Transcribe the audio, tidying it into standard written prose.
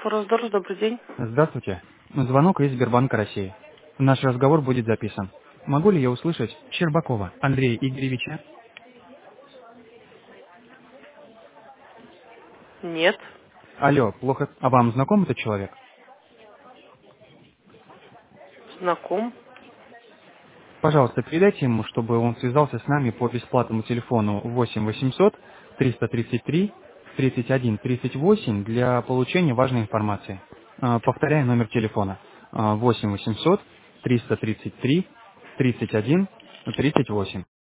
Форос-Дорс, добрый день. Здравствуйте. Звонок из Сбербанка России. Наш разговор будет записан. Могу ли я услышать Щербакова Андрея Игоревича? Нет. Алло, плохо. А вам знаком этот человек? Знаком. Пожалуйста, передайте ему, чтобы он связался с нами по бесплатному телефону 8 800 333 31 38 для получения важной информации. Повторяю номер телефона. 8 800 333 31 38.